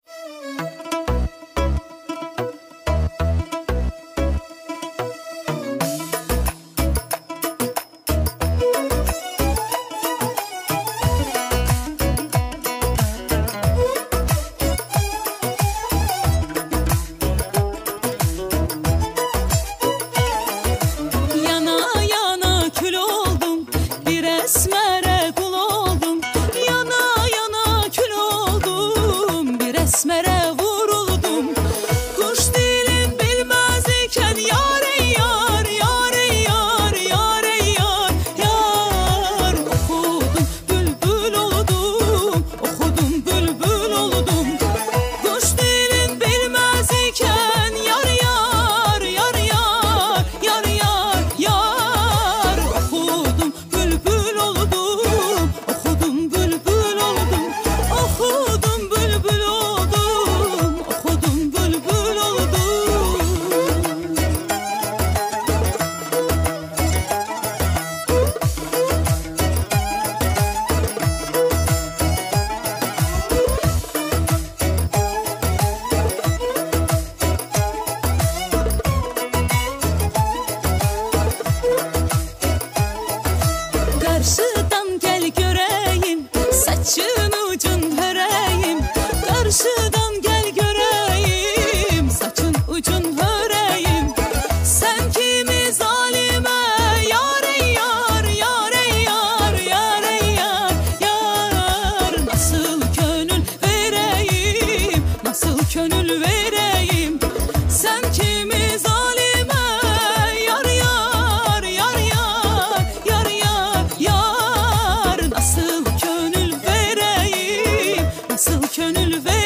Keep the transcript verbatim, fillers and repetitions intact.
Karşıdan gel göreyim, saçın ucun höreyim. Karşıdan gel göreyim, saçın ucun höreyim. Sen kimi zalime yar ey yar, yar ey yar, yar ey yar, yar. Nasıl gönül vereyim, nasıl gönül vereyim. Sen kimi zalime yar yar, yar yar, yar yar, yar. Nasıl gönül vereyim, nasıl gönül vereyim.